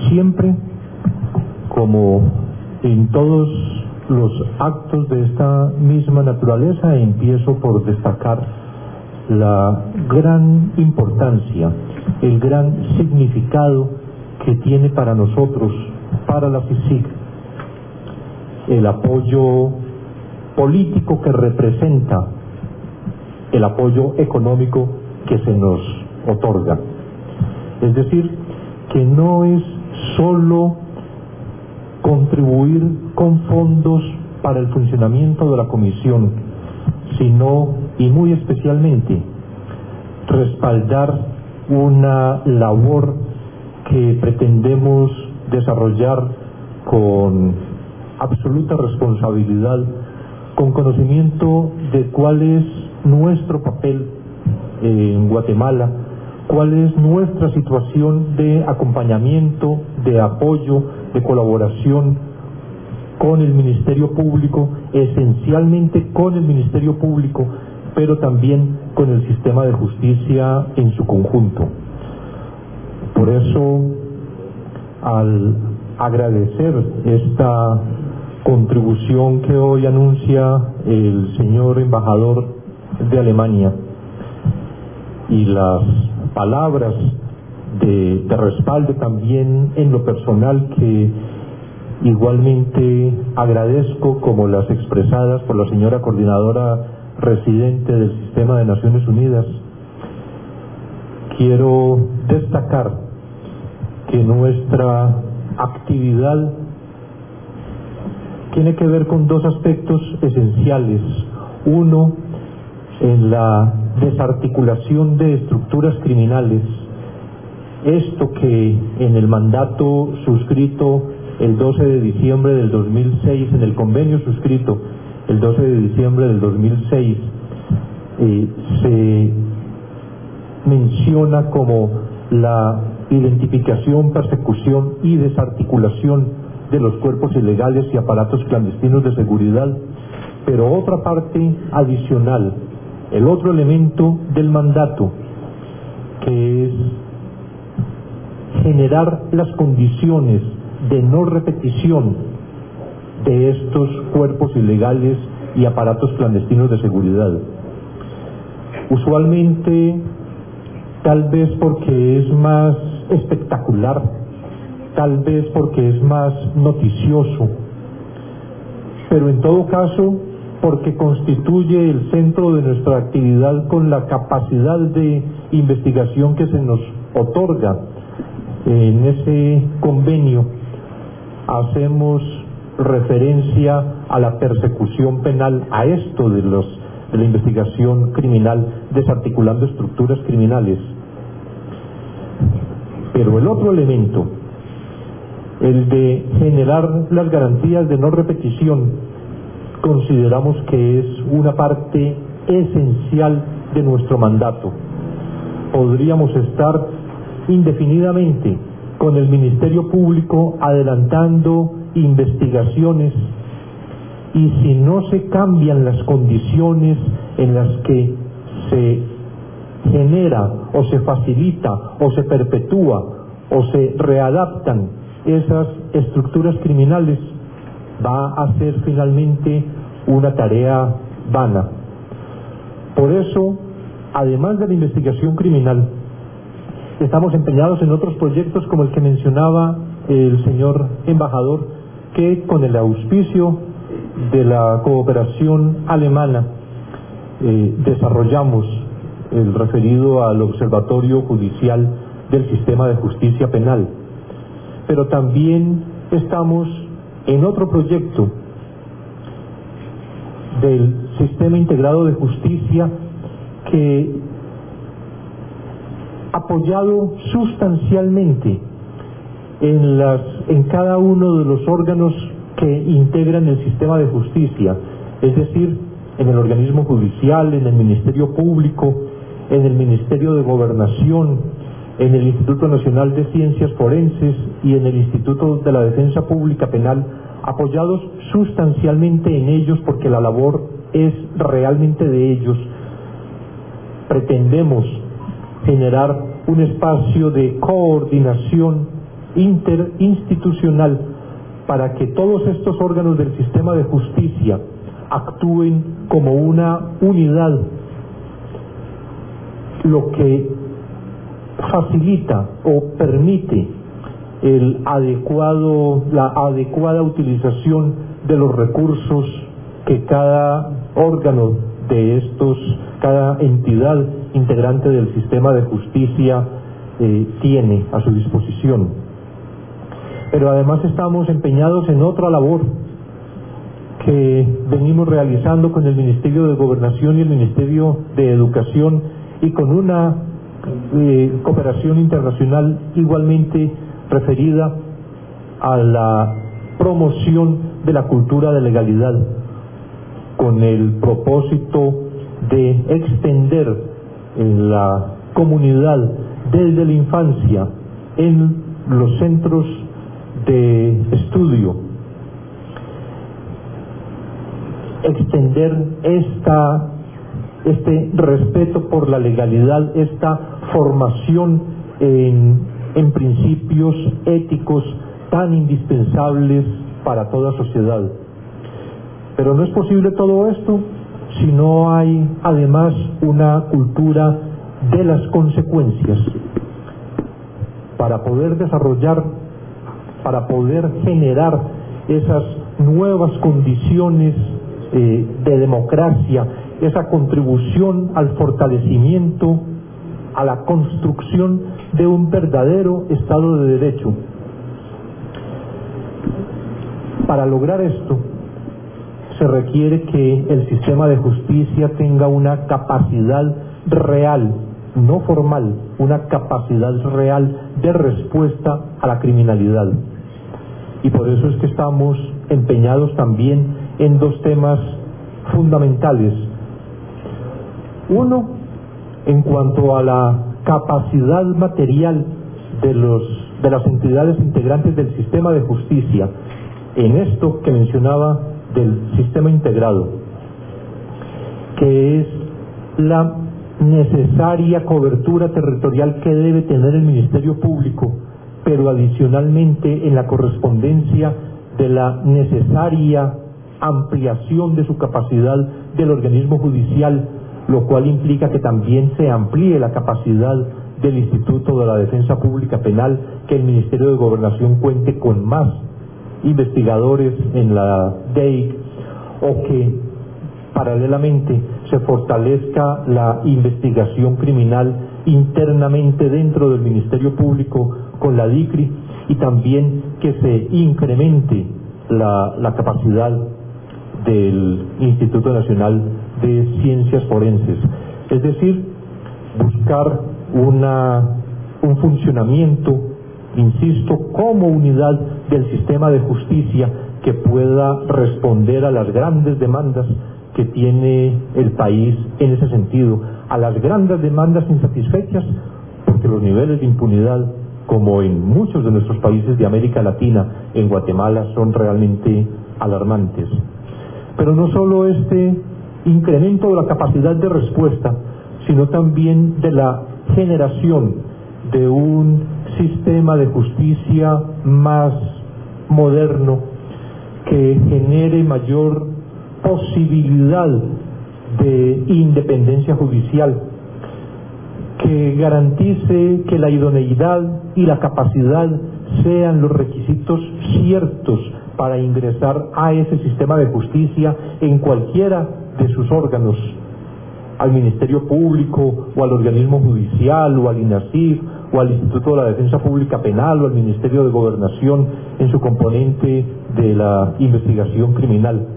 Siempre, como en todos los actos de esta misma naturaleza, empiezo por destacar la gran importancia, el gran significado que tiene para nosotros, para la FICIG, el apoyo político que representa el apoyo económico que se nos otorga. Es decir, que no es solo contribuir con fondos para el funcionamiento de la comisión, sino, y muy especialmente, respaldar una labor que pretendemos desarrollar con absoluta responsabilidad, con conocimiento de cuál es nuestro papel en Guatemala, cuál es nuestra situación de acompañamiento, de apoyo, de colaboración con el Ministerio Público, esencialmente con el Ministerio Público, pero también con el sistema de justicia en su conjunto. Por eso, al agradecer esta contribución que hoy anuncia el señor embajador de Alemania y las palabras de respaldo también en lo personal que igualmente agradezco, como las expresadas por la señora coordinadora residente del Sistema de Naciones Unidas, quiero destacar que nuestra actividad tiene que ver con dos aspectos esenciales. Uno, en la desarticulación de estructuras criminales. Esto que en el mandato suscrito el 12 de diciembre del 2006, en el convenio suscrito el 12 de diciembre del 2006, se menciona como la identificación, persecución y desarticulación de los cuerpos ilegales y aparatos clandestinos de seguridad, pero otra parte adicional, el otro elemento del mandato, que es generar las condiciones de no repetición de estos cuerpos ilegales y aparatos clandestinos de seguridad. Usualmente, tal vez porque es más espectacular, tal vez porque es más noticioso, pero en todo caso porque constituye el centro de nuestra actividad con la capacidad de investigación que se nos otorga. En ese convenio hacemos referencia a la persecución penal, a esto de la investigación criminal, desarticulando estructuras criminales. Pero el otro elemento, el de generar las garantías de no repetición, consideramos que es una parte esencial de nuestro mandato. Podríamos estar indefinidamente con el Ministerio Público adelantando investigaciones, y si no se cambian las condiciones en las que se genera o se facilita o se perpetúa o se readaptan esas estructuras criminales, va a ser finalmente una tarea vana. Por eso, además de la investigación criminal, estamos empeñados en otros proyectos como el que mencionaba el señor embajador, que con el auspicio de la cooperación alemana desarrollamos, el referido al Observatorio Judicial del Sistema de Justicia Penal. Pero también estamos en otro proyecto del Sistema Integrado de Justicia que, apoyado sustancialmente en cada uno de los órganos que integran el sistema de justicia, es decir, en el organismo judicial, en el Ministerio Público, en el Ministerio de Gobernación, en el Instituto Nacional de Ciencias Forenses y en el Instituto de la Defensa Pública Penal, apoyados sustancialmente en ellos porque la labor es realmente de ellos. Pretendemos generar un espacio de coordinación interinstitucional para que todos estos órganos del sistema de justicia actúen como una unidad, lo que facilita o permite la adecuada utilización de los recursos que cada órgano de estos, cada entidad integrante del sistema de justicia tiene a su disposición. Pero además estamos empeñados en otra labor que venimos realizando con el Ministerio de Gobernación y el Ministerio de Educación, y con una cooperación internacional igualmente referida a la promoción de la cultura de legalidad, con el propósito de extender en la comunidad desde la infancia en los centros de estudio, extender este respeto por la legalidad, esta formación en principios éticos tan indispensables para toda sociedad. Pero no es posible todo esto si no hay además una cultura de las consecuencias. Para poder desarrollar, para poder generar esas nuevas condiciones de democracia, esa contribución al fortalecimiento, a la construcción de un verdadero Estado de Derecho. Para lograr esto, se requiere que el sistema de justicia tenga una capacidad real, no formal, una capacidad real de respuesta a la criminalidad. Y por eso es que estamos empeñados también en dos temas fundamentales. Uno, en cuanto a la capacidad material de las entidades integrantes del sistema de justicia, en esto que mencionaba del sistema integrado, que es la necesaria cobertura territorial que debe tener el Ministerio Público, pero adicionalmente en la correspondencia de la necesaria ampliación de su capacidad del organismo judicial, lo cual implica que también se amplíe la capacidad del Instituto de la Defensa Pública Penal, que el Ministerio de Gobernación cuente con más investigadores en la DEIC, o que paralelamente se fortalezca la investigación criminal internamente dentro del Ministerio Público con la DICRI, y también que se incremente la capacidad del Instituto Nacional de Ciencias Forenses. Es decir, buscar un funcionamiento, insisto, como unidad del sistema de justicia que pueda responder a las grandes demandas que tiene el país en ese sentido, a las grandes demandas insatisfechas, porque los niveles de impunidad, como en muchos de nuestros países de América Latina, en Guatemala, son realmente alarmantes. Pero no solo este incremento de la capacidad de respuesta, sino también de la generación de un sistema de justicia más moderno, que genere mayor posibilidad de independencia judicial, que garantice que la idoneidad y la capacidad sean los requisitos ciertos para ingresar a ese sistema de justicia en cualquiera de sus órganos, al Ministerio Público o al organismo judicial o al INASIF o al Instituto de la Defensa Pública Penal o al Ministerio de Gobernación en su componente de la investigación criminal.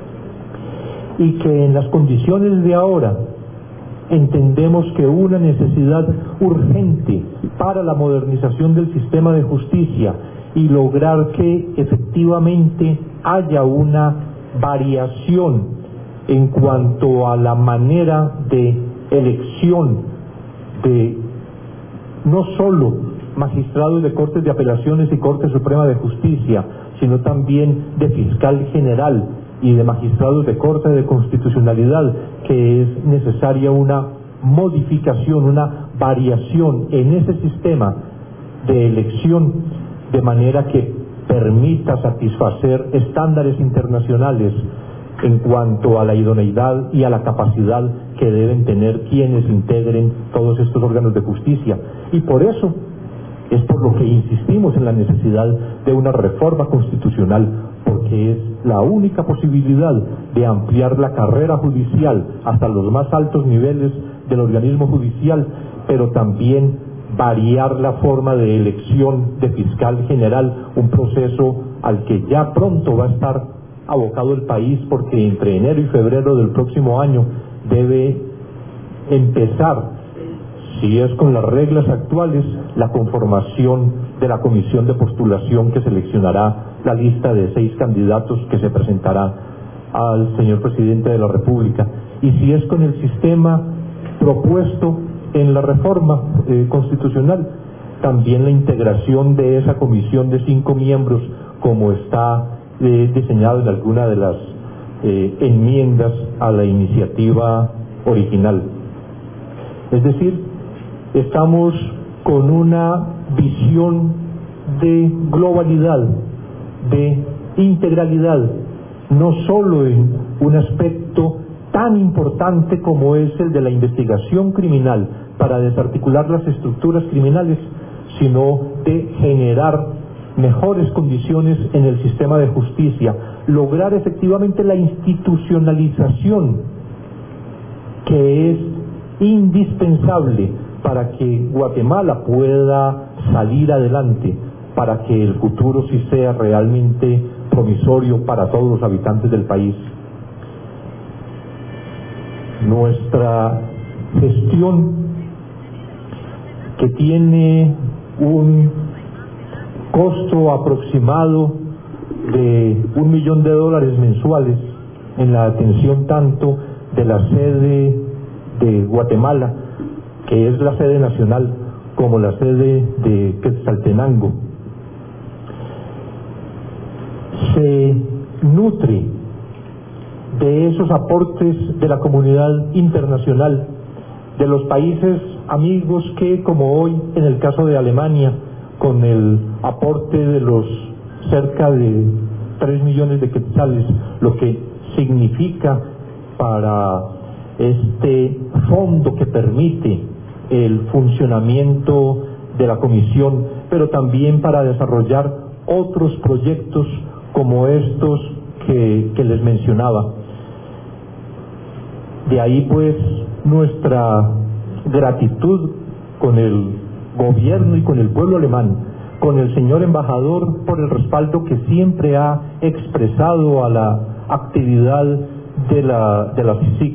Y que en las condiciones de ahora entendemos que una necesidad urgente para la modernización del sistema de justicia y lograr que efectivamente haya una variación en cuanto a la manera de elección de no solo magistrados de Cortes de Apelaciones y Corte Suprema de Justicia, sino también de fiscal general y de magistrados de Corte de Constitucionalidad, que es necesaria una modificación, una variación en ese sistema de elección de manera que permita satisfacer estándares internacionales en cuanto a la idoneidad y a la capacidad que deben tener quienes integren todos estos órganos de justicia. Y por eso es por lo que insistimos en la necesidad de una reforma constitucional, porque es la única posibilidad de ampliar la carrera judicial hasta los más altos niveles del organismo judicial, pero también variar la forma de elección de fiscal general, un proceso al que ya pronto va a estar abocado el país, porque entre enero y febrero del próximo año debe empezar, si es con las reglas actuales, la conformación de la comisión de postulación que seleccionará la lista de 6 candidatos que se presentará al señor presidente de la República. Y si es con el sistema propuesto en la reforma constitucional, también la integración de esa comisión de 5 miembros, como está diseñado en alguna de las enmiendas a la iniciativa original. Es decir, estamos con una visión de globalidad, de integralidad, no solo en un aspecto tan importante como es el de la investigación criminal para desarticular las estructuras criminales, sino de generar mejores condiciones en el sistema de justicia, lograr efectivamente la institucionalización que es indispensable para que Guatemala pueda salir adelante, para que el futuro sí sea realmente promisorio para todos los habitantes del país. Nuestra gestión, que tiene un costo aproximado de $1 millón mensuales en la atención tanto de la sede de Guatemala, que es la sede nacional, como la sede de Quetzaltenango, se nutre de esos aportes de la comunidad internacional, de los países amigos que, como hoy en el caso de Alemania, con el aporte de los cerca de 3 millones de quetzales, lo que significa para este fondo que permite el funcionamiento de la comisión, pero también para desarrollar otros proyectos como estos que les mencionaba. De ahí pues nuestra gratitud con el gobierno y con el pueblo alemán, con el señor embajador por el respaldo que siempre ha expresado a la actividad de la CICIG,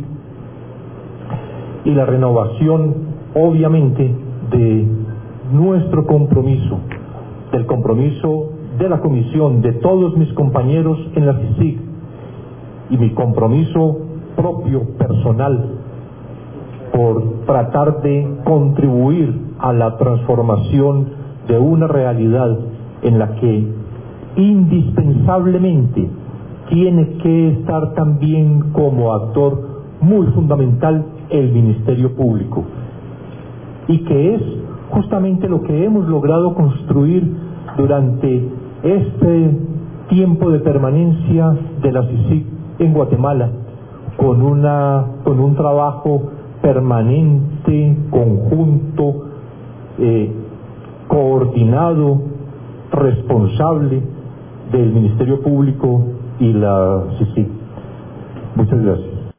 y la renovación obviamente de nuestro compromiso, del compromiso de la comisión, de todos mis compañeros en la CICIG, y mi compromiso propio, personal, por tratar de contribuir a la transformación de una realidad en la que indispensablemente tiene que estar también como actor muy fundamental el Ministerio Público, y que es justamente lo que hemos logrado construir durante este tiempo de permanencia de la CICIG en Guatemala, con un trabajo permanente, conjunto, coordinado, responsable del Ministerio Público y la CICIG. Muchas gracias.